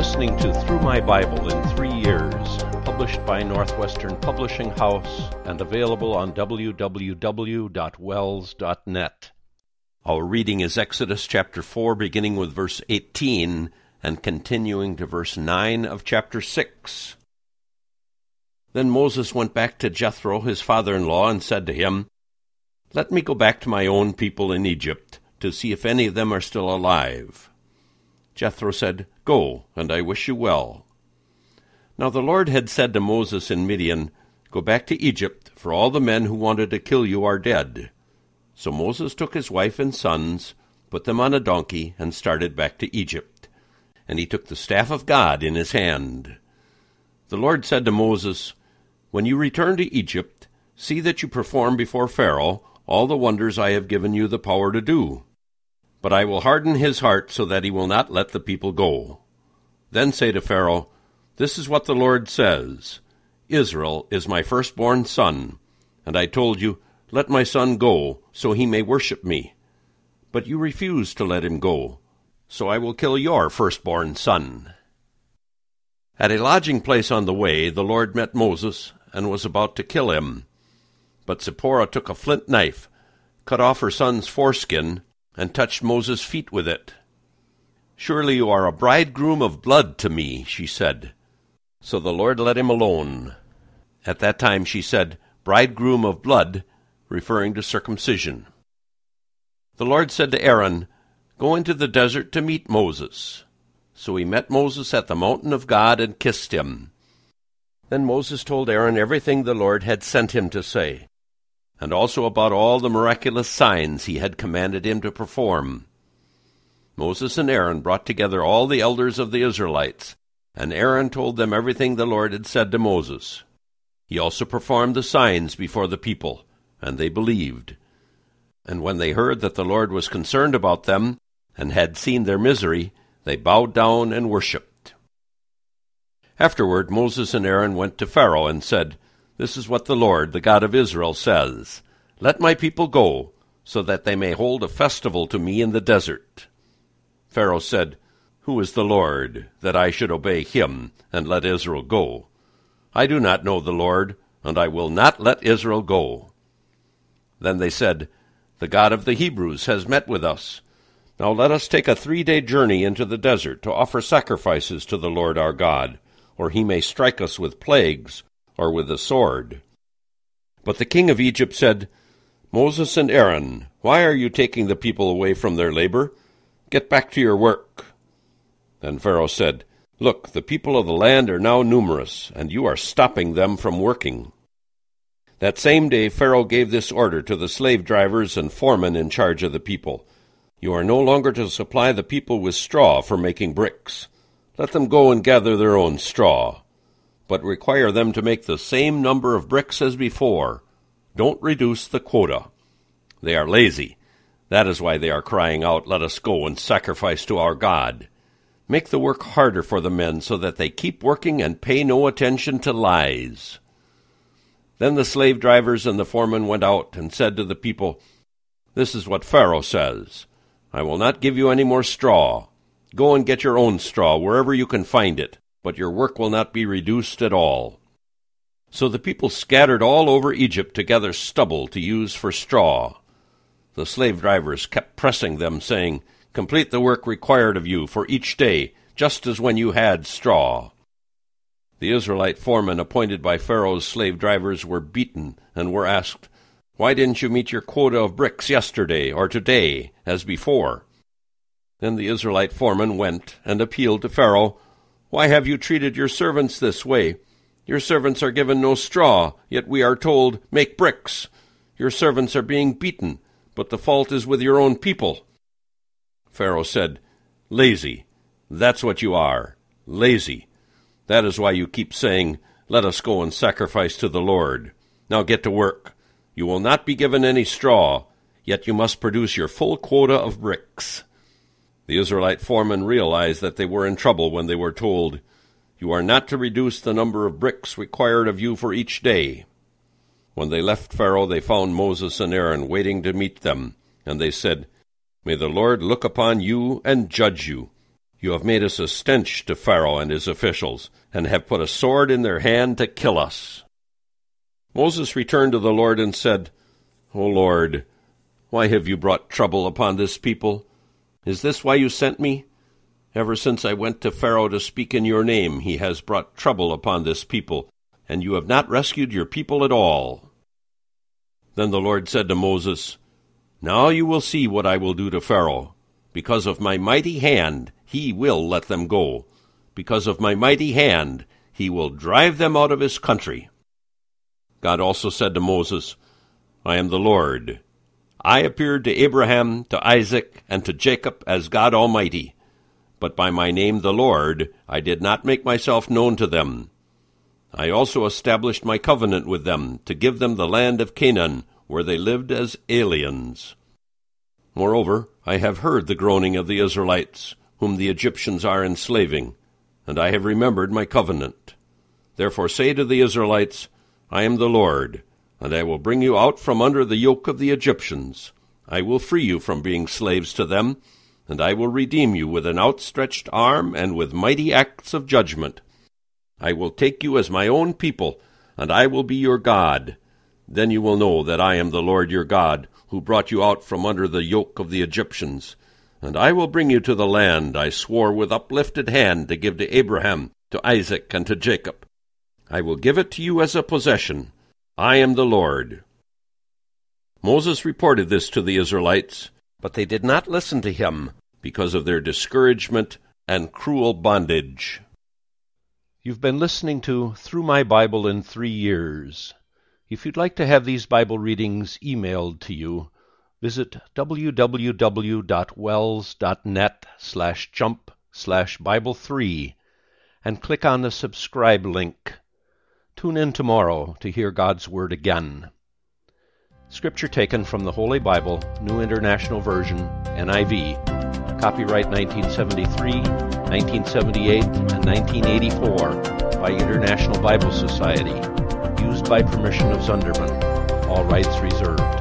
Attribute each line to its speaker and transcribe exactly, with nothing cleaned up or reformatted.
Speaker 1: listening to Through My Bible in Three Years, published by Northwestern Publishing House and available on w w w dot wells dot net. Our reading is Exodus chapter four, beginning with verse eighteen and continuing to verse nine of chapter six. Then Moses went back to Jethro, his father-in-law, and said to him, "Let me go back to my own people in Egypt, to see if any of them are still alive." Jethro said, "Go, and I wish you well." Now the Lord had said to Moses in Midian, "Go back to Egypt, for all the men who wanted to kill you are dead." So Moses took his wife and sons, put them on a donkey, and started back to Egypt. And he took the staff of God in his hand. The Lord said to Moses, "When you return to Egypt, see that you perform before Pharaoh all the wonders I have given you the power to do. But I will harden his heart so that he will not let the people go. Then say to Pharaoh, 'This is what the Lord says. Israel is my firstborn son, and I told you, let my son go, so he may worship me. But you refused to let him go, so I will kill your firstborn son.'" At a lodging place on the way, the Lord met Moses and was about to kill him. But Zipporah took a flint knife, cut off her son's foreskin, and touched Moses' feet with it. "Surely you are a bridegroom of blood to me," she said. So the Lord let him alone. At that time she said, "bridegroom of blood," referring to circumcision. The Lord said to Aaron, "Go into the desert to meet Moses." So he met Moses at the mountain of God and kissed him. Then Moses told Aaron everything the Lord had sent him to say, and also about all the miraculous signs he had commanded him to perform. Moses and Aaron brought together all the elders of the Israelites, and Aaron told them everything the Lord had said to Moses. He also performed the signs before the people, and they believed. And when they heard that the Lord was concerned about them, and had seen their misery, they bowed down and worshipped. Afterward Moses and Aaron went to Pharaoh and said, "This is what the Lord, the God of Israel, says. Let my people go, so that they may hold a festival to me in the desert." Pharaoh said, "Who is the Lord, that I should obey him, and let Israel go? I do not know the Lord, and I will not let Israel go." Then they said, "The God of the Hebrews has met with us. Now let us take a three-day journey into the desert to offer sacrifices to the Lord our God, or he may strike us with plagues, or with the sword." But the king of Egypt said, "Moses and Aaron, why are you taking the people away from their labor? Get back to your work." Then Pharaoh said, "Look, the people of the land are now numerous, and you are stopping them from working." That same day Pharaoh gave this order to the slave drivers and foremen in charge of the people: "You are no longer to supply the people with straw for making bricks. Let them go and gather their own straw. But require them to make the same number of bricks as before. Don't reduce the quota. They are lazy. That is why they are crying out, 'Let us go and sacrifice to our God.' Make the work harder for the men so that they keep working and pay no attention to lies." Then the slave drivers and the foremen went out and said to the people, "This is what Pharaoh says. I will not give you any more straw. Go and get your own straw wherever you can find it, but your work will not be reduced at all." So the people scattered all over Egypt to gather stubble to use for straw. The slave drivers kept pressing them, saying, "Complete the work required of you for each day, just as when you had straw." The Israelite foremen appointed by Pharaoh's slave drivers were beaten and were asked, "Why didn't you meet your quota of bricks yesterday or today, as before?" Then the Israelite foreman went and appealed to Pharaoh, "Why have you treated your servants this way? Your servants are given no straw, yet we are told, 'Make bricks.' Your servants are being beaten, but the fault is with your own people." Pharaoh said, "Lazy. That's what you are. Lazy. That is why you keep saying, 'Let us go and sacrifice to the Lord.' Now get to work. You will not be given any straw, yet you must produce your full quota of bricks." The Israelite foremen realized that they were in trouble when they were told, "You are not to reduce the number of bricks required of you for each day." When they left Pharaoh, they found Moses and Aaron waiting to meet them, and they said, "May the Lord look upon you and judge you. You have made us a stench to Pharaoh and his officials, and have put a sword in their hand to kill us." Moses returned to the Lord and said, "O Lord, why have you brought trouble upon this people? Is this why you sent me? Ever since I went to Pharaoh to speak in your name, he has brought trouble upon this people, and you have not rescued your people at all." Then the Lord said to Moses, "Now you will see what I will do to Pharaoh. Because of my mighty hand, he will let them go. Because of my mighty hand, he will drive them out of his country." God also said to Moses, "I am the Lord. I appeared to Abraham, to Isaac, and to Jacob as God Almighty. But by my name the Lord I did not make myself known to them. I also established my covenant with them, to give them the land of Canaan, where they lived as aliens. Moreover, I have heard the groaning of the Israelites, whom the Egyptians are enslaving, and I have remembered my covenant. Therefore say to the Israelites, I am the Lord, and I will bring you out from under the yoke of the Egyptians. I will free you from being slaves to them, and I will redeem you with an outstretched arm and with mighty acts of judgment. I will take you as my own people, and I will be your God. Then you will know that I am the Lord your God, who brought you out from under the yoke of the Egyptians. And I will bring you to the land I swore with uplifted hand to give to Abraham, to Isaac, and to Jacob. I will give it to you as a possession. I am the Lord." Moses reported this to the Israelites, but they did not listen to him because of their discouragement and cruel bondage.
Speaker 2: You've been listening to Through My Bible in Three Years. If you'd like to have these Bible readings emailed to you, visit www.wells.net slash jump slash Bible three and click on the subscribe link. Tune in tomorrow to hear God's Word again. Scripture taken from the Holy Bible, New International Version, N I V, copyright nineteen seventy-three, nineteen seventy-eight, and nineteen eighty-four by International Bible Society, used by permission of Zunderman. All rights reserved.